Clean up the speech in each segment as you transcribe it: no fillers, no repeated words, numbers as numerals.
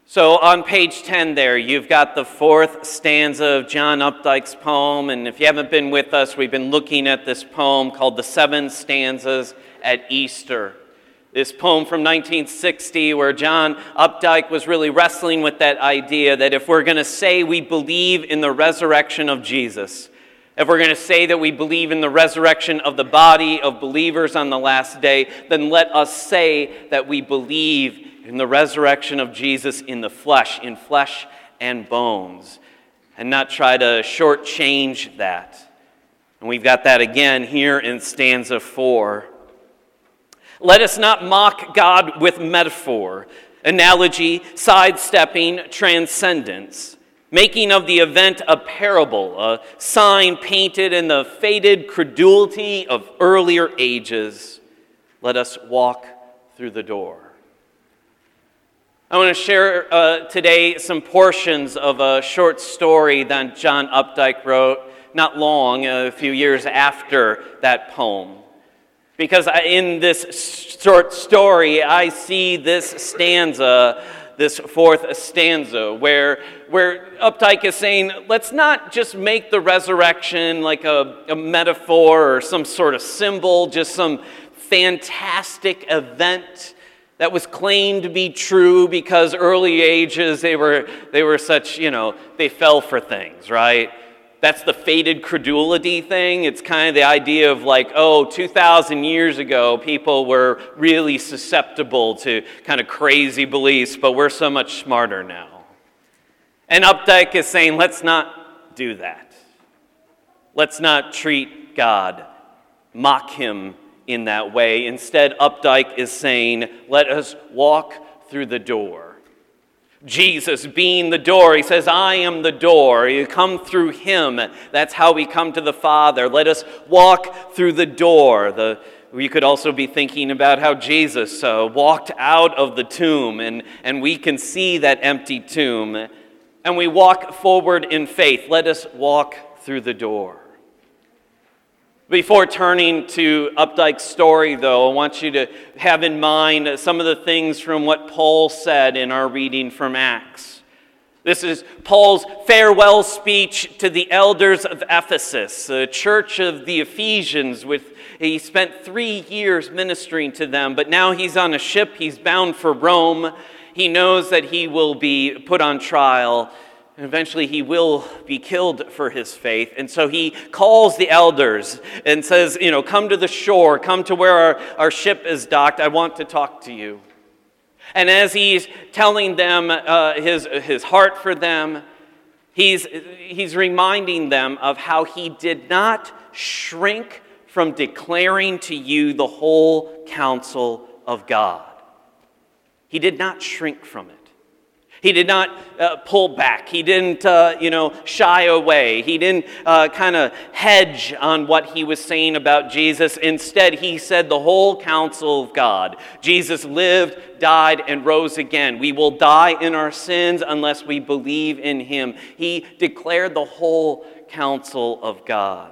So on page 10 there, you've got the fourth stanza of John Updike's poem, and if you haven't been with us, we've been looking at this poem called The Seven Stanzas at Easter. This poem from 1960 where John Updike was really wrestling with that idea that if we're going to say we believe in the resurrection of Jesus, if we're going to say that we believe in the resurrection of the body of believers on the last day, then let us say that we believe in the resurrection of Jesus in flesh and bones, and not try to shortchange that. And we've got that again here in stanza 4. Let us not mock God with metaphor, analogy, sidestepping, transcendence, making of the event a parable, a sign painted in the faded credulity of earlier ages. Let us walk through the door. I want to share today some portions of a short story that John Updike wrote not long, a few years after that poem. Because in this short story, I see this stanza, this fourth stanza, where Updike is saying, let's not just make the resurrection like a metaphor or some sort of symbol, just some fantastic event that was claimed to be true because early ages they were such, they fell for things, right? That's the faded credulity thing. It's kind of the idea of 2,000 years ago, people were really susceptible to kind of crazy beliefs, but we're so much smarter now. And Updike is saying, let's not do that. Let's not treat God, mock him in that way. Instead, Updike is saying, let us walk through the door. Jesus being the door, he says, I am the door. You come through him. That's how we come to the Father. Let us walk through the door. We could also be thinking about how Jesus walked out of the tomb, and we can see that empty tomb. And we walk forward in faith. Let us walk through the door. Before turning to Updike's story, though, I want you to have in mind some of the things from what Paul said in our reading from Acts. This is Paul's farewell speech to the elders of Ephesus, a church of the Ephesians. He spent 3 years ministering to them, but now he's on a ship. He's bound for Rome. He knows that he will be put on trial. And eventually he will be killed for his faith. And so he calls the elders and says, come to the shore, come to where our ship is docked. I want to talk to you. And as he's telling them his heart for them, he's reminding them of how he did not shrink from declaring to you the whole counsel of God. He did not shrink from it. He did not pull back. He didn't, shy away. He didn't kind of hedge on what he was saying about Jesus. Instead, he said the whole counsel of God. Jesus lived, died, and rose again. We will die in our sins unless we believe in him. He declared the whole counsel of God.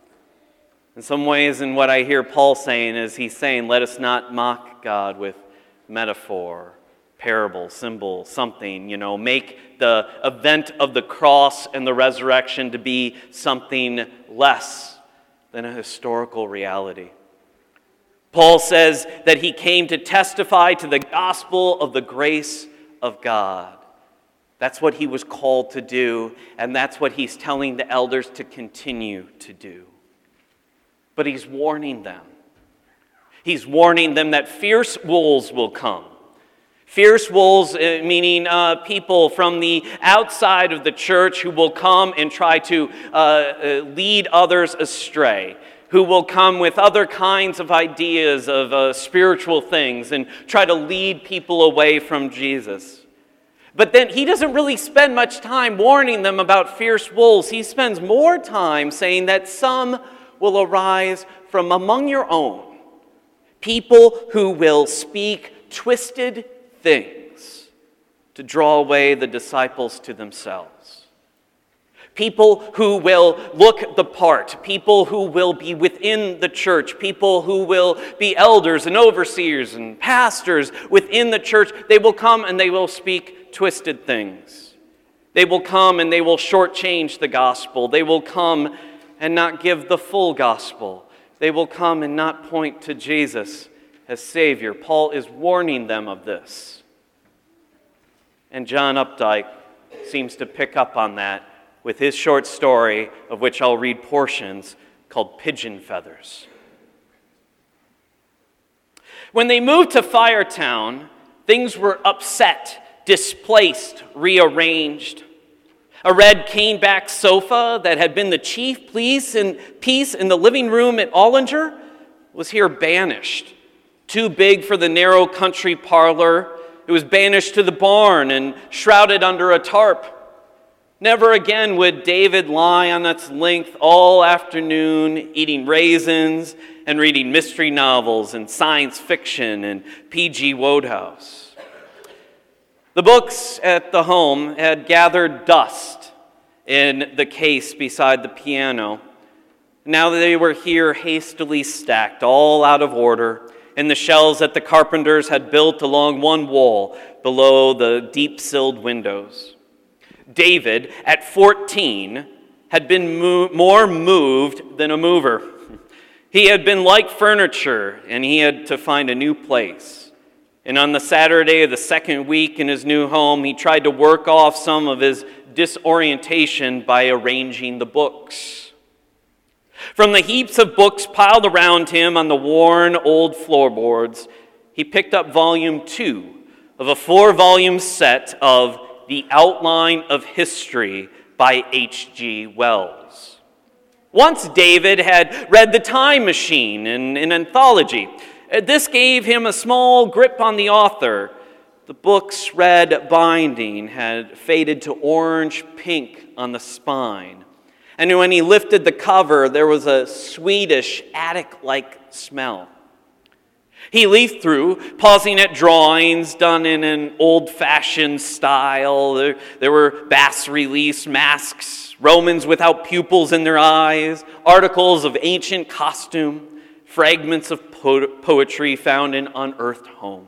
In some ways, in what I hear Paul saying is he's saying, let us not mock God with metaphor, parable, symbol, something, make the event of the cross and the resurrection to be something less than a historical reality. Paul says that he came to testify to the gospel of the grace of God. That's what he was called to do, and that's what he's telling the elders to continue to do. But he's warning them. He's warning them that fierce wolves will come. Fierce wolves, meaning people from the outside of the church who will come and try to lead others astray, who will come with other kinds of ideas of spiritual things and try to lead people away from Jesus. But then he doesn't really spend much time warning them about fierce wolves. He spends more time saying that some will arise from among your own, people who will speak twisted things to draw away the disciples to themselves. People who will look the part, people who will be within the church, people who will be elders and overseers and pastors within the church, they will come and they will speak twisted things. They will come and they will shortchange the gospel. They will come and not give the full gospel. They will come and not point to Jesus as Savior. Paul is warning them of this. And John Updike seems to pick up on that with his short story, of which I'll read portions, called Pigeon Feathers. When they moved to Firetown, things were upset, displaced, rearranged. A red cane-back sofa that had been the chief piece in the living room at Ollinger was here banished. Too big for the narrow country parlor, it was banished to the barn and shrouded under a tarp. Never again would David lie on its length all afternoon, eating raisins and reading mystery novels and science fiction and P.G. Wodehouse. The books at the home had gathered dust in the case beside the piano. Now they were here hastily stacked, all out of order, in the shelves that the carpenters had built along one wall below the deep-silled windows. David, at 14, had been more moved than a mover. He had been like furniture, and he had to find a new place. And on the Saturday of the second week in his new home, he tried to work off some of his disorientation by arranging the books. From the heaps of books piled around him on the worn old floorboards, he picked up volume 2 of a 4-volume set of The Outline of History by H.G. Wells. Once David had read The Time Machine in an anthology. This gave him a small grip on the author. The book's red binding had faded to orange-pink on the spine. And when he lifted the cover, there was a Swedish attic-like smell. He leafed through, pausing at drawings done in an old-fashioned style. There were bas-relief masks, Romans without pupils in their eyes, articles of ancient costume, fragments of poetry found in unearthed homes.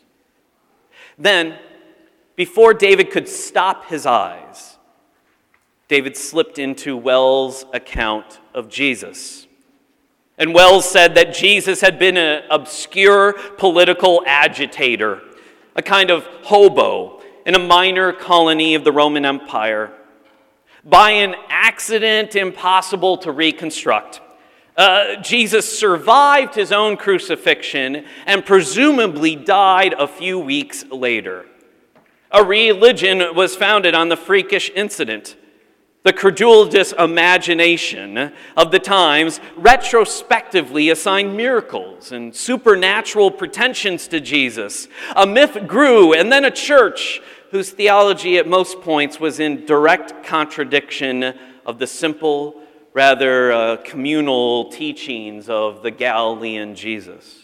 Then, before David could stop his eyes, David slipped into Wells' account of Jesus. And Wells said that Jesus had been an obscure political agitator, a kind of hobo in a minor colony of the Roman Empire. By an accident impossible to reconstruct, Jesus survived his own crucifixion and presumably died a few weeks later. A religion was founded on the freakish incident. The credulous imagination of the times retrospectively assigned miracles and supernatural pretensions to Jesus. A myth grew, and then a church whose theology at most points was in direct contradiction of the simple, rather communal teachings of the Galilean Jesus.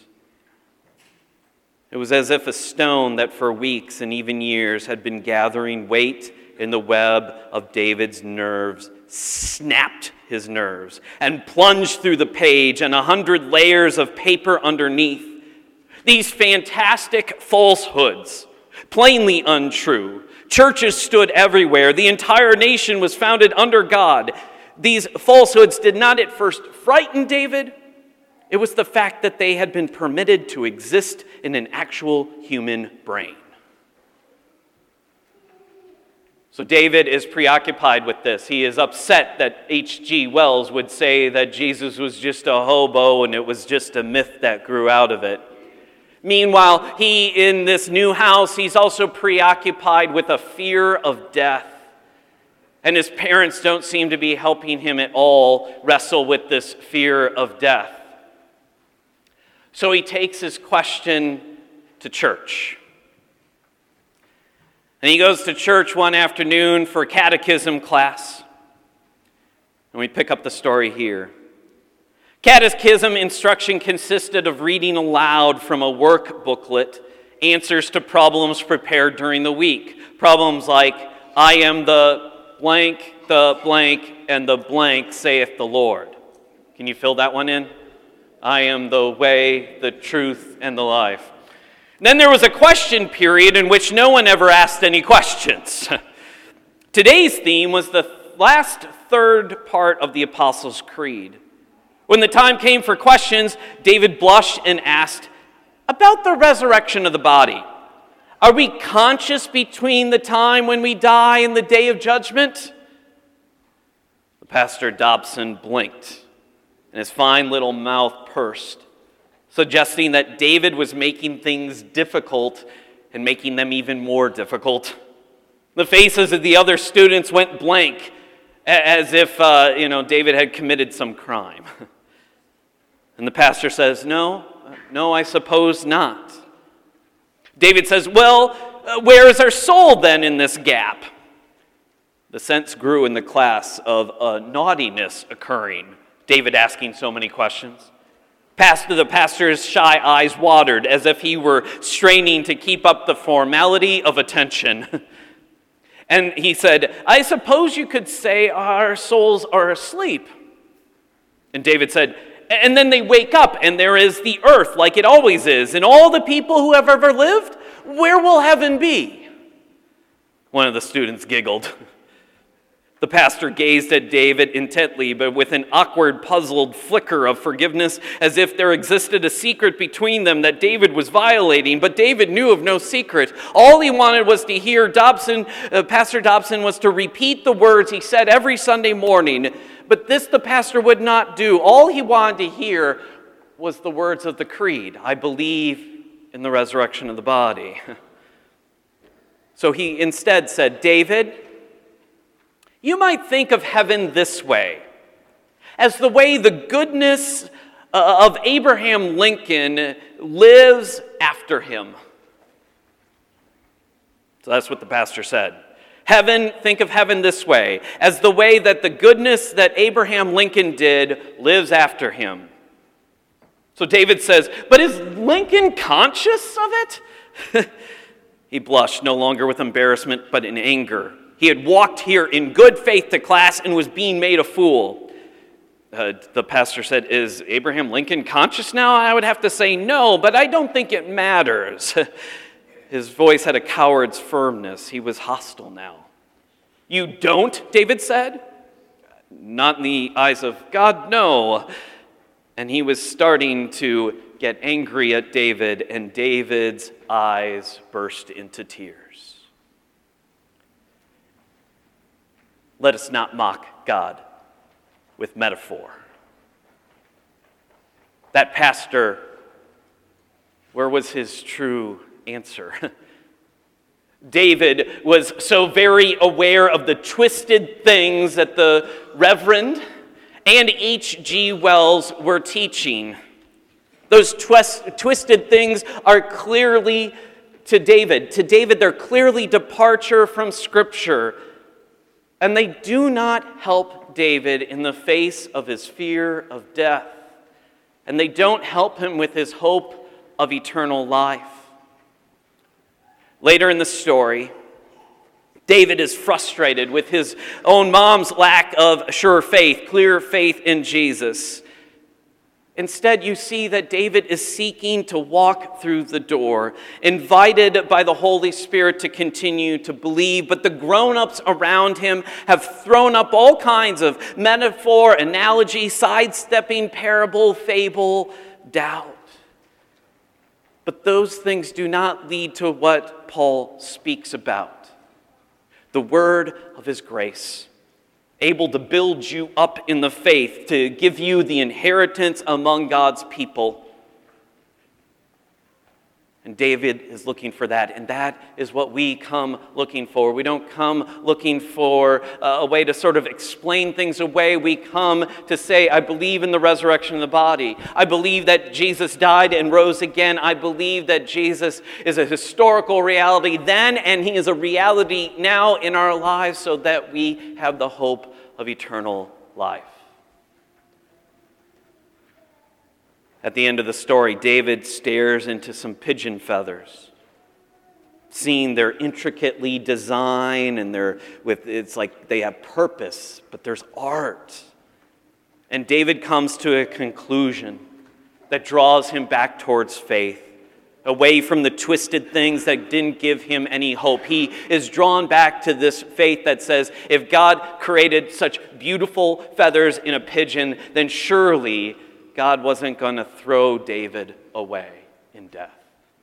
It was as if a stone that for weeks and even years had been gathering weight in the web of David's nerves snapped his nerves and plunged through the page and 100 layers of paper underneath. These fantastic falsehoods, plainly untrue. Churches stood everywhere. The entire nation was founded under God. These falsehoods did not at first frighten David. It was the fact that they had been permitted to exist in an actual human brain. So David is preoccupied with this. He is upset that H.G. Wells would say that Jesus was just a hobo and it was just a myth that grew out of it. Meanwhile, in this new house, he's also preoccupied with a fear of death. And his parents don't seem to be helping him at all wrestle with this fear of death. So he takes his question to church. And he goes to church one afternoon for catechism class. And we pick up the story here. Catechism instruction consisted of reading aloud from a work booklet answers to problems prepared during the week. Problems like, I am the blank, and the blank, saith the Lord. Can you fill that one in? I am the way, the truth, and the life. Then there was a question period in which no one ever asked any questions. Today's theme was the last third part of the Apostles' Creed. When the time came for questions, David blushed and asked, about the resurrection of the body. Are we conscious between the time when we die and the day of judgment? Pastor Dobson blinked, and his fine little mouth pursed, suggesting that David was making things difficult and making them even more difficult. The faces of the other students went blank, as if David had committed some crime. And the pastor says, no, I suppose not. David says, well, where is our soul then in this gap? The sense grew in the class of a naughtiness occurring, David asking so many questions. The pastor's shy eyes watered as if he were straining to keep up the formality of attention. And he said, I suppose you could say our souls are asleep. And David said, and then they wake up and there is the earth like it always is, and all the people who have ever lived, where will heaven be? One of the students giggled. The pastor gazed at David intently, but with an awkward, puzzled flicker of forgiveness, as if there existed a secret between them that David was violating. But David knew of no secret. All he wanted was to hear Pastor Dobson was to repeat the words he said every Sunday morning. But this the pastor would not do. All he wanted to hear was the words of the creed. I believe in the resurrection of the body. So he instead said, David, you might think of heaven this way, as the way the goodness of Abraham Lincoln lives after him. So that's what the pastor said. Think of heaven this way, as the way that the goodness that Abraham Lincoln did lives after him. So David says, but is Lincoln conscious of it? He blushed, no longer with embarrassment, but in anger. He had walked here in good faith to class and was being made a fool. The pastor said, is Abraham Lincoln conscious now? I would have to say no, but I don't think it matters. His voice had a coward's firmness. He was hostile now. You don't, David said. Not in the eyes of God, no. And he was starting to get angry at David, and David's eyes burst into tears. Let us not mock God with metaphor. That pastor, where was his true answer? David was so very aware of the twisted things that the Reverend and H.G. Wells were teaching. Those twisted things are clearly to David. To David, they're clearly departure from Scripture. And they do not help David in the face of his fear of death. And they don't help him with his hope of eternal life. Later in the story, David is frustrated with his own mom's lack of sure faith, clear faith in Jesus. Instead, you see that David is seeking to walk through the door, invited by the Holy Spirit to continue to believe, but the grown-ups around him have thrown up all kinds of metaphor, analogy, sidestepping, parable, fable, doubt. But those things do not lead to what Paul speaks about, the word of his grace, able to build you up in the faith, to give you the inheritance among God's people. And David is looking for that, and that is what we come looking for. We don't come looking for a way to sort of explain things away. We come to say, I believe in the resurrection of the body. I believe that Jesus died and rose again. I believe that Jesus is a historical reality then, and he is a reality now in our lives so that we have the hope of eternal life. At the end of the story, David stares into some pigeon feathers, seeing their intricately designed and it's like they have purpose, but there's art. And David comes to a conclusion that draws him back towards faith. away from the twisted things that didn't give him any hope. He is drawn back to this faith that says, if God created such beautiful feathers in a pigeon, then surely God wasn't going to throw David away in death.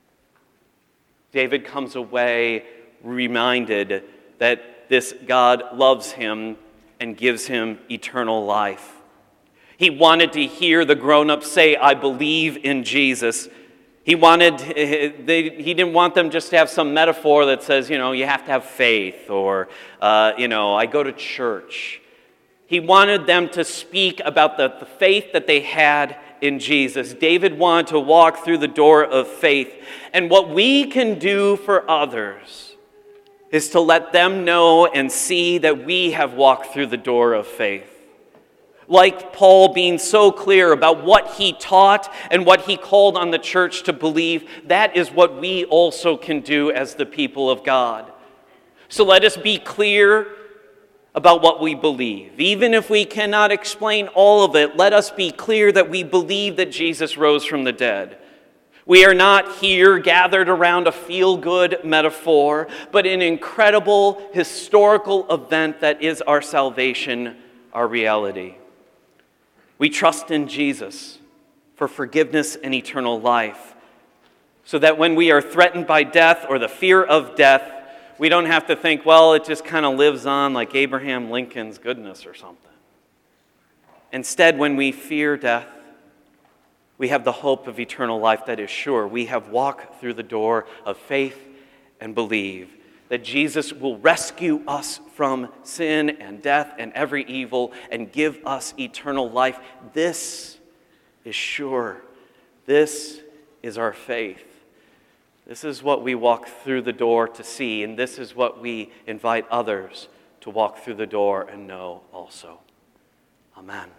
David comes away reminded that this God loves him and gives him eternal life. He wanted to hear the grown-ups say, I believe in Jesus. He didn't want them just to have some metaphor that says, you have to have faith, or, I go to church. He wanted them to speak about the faith that they had in Jesus. David wanted to walk through the door of faith. And what we can do for others is to let them know and see that we have walked through the door of faith. Like Paul being so clear about what he taught and what he called on the church to believe, that is what we also can do as the people of God. So let us be clear about what we believe. Even if we cannot explain all of it, let us be clear that we believe that Jesus rose from the dead. We are not here gathered around a feel-good metaphor, but an incredible historical event that is our salvation, our reality. We trust in Jesus for forgiveness and eternal life, so that when we are threatened by death or the fear of death, we don't have to think, well, it just kind of lives on like Abraham Lincoln's goodness or something. Instead, when we fear death, we have the hope of eternal life that is sure. We have walked through the door of faith and believe that Jesus will rescue us from sin and death and every evil and give us eternal life. This is sure. This is our faith. This is what we walk through the door to see, and this is what we invite others to walk through the door and know also. Amen.